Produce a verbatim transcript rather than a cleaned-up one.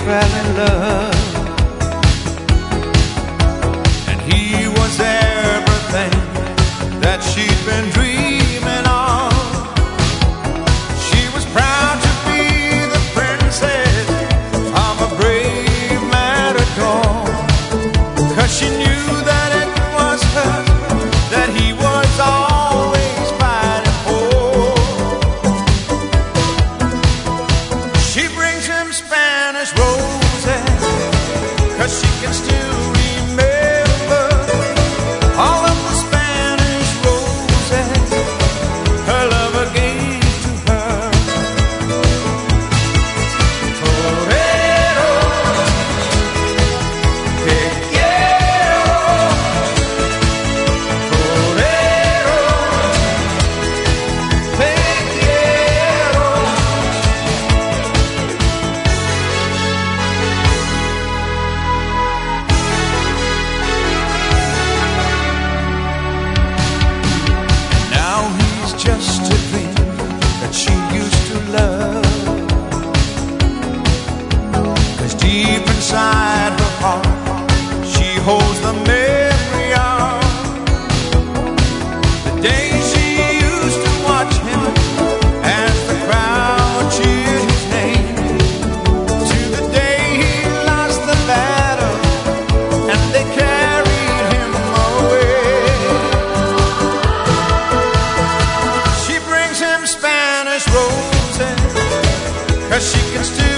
fell in love, and he was everything that she'd been dreaming of. She was proud to be the princess of a brave matador, 'cause she knew that it was her that he was always fighting for. She brings him Spanish roses, 'cause she can still remember all of the Spanish roses her lover gave to her. Torero, te quiero. Torero, te quiero. Now he's just a dream that she used to love, 'cause deep inside her heart she holds the memory of the day she used to watch him as the crowd cheered his name, to the day he lost the battle and they carried him away. She brings him Spanish roses, 'cause she can still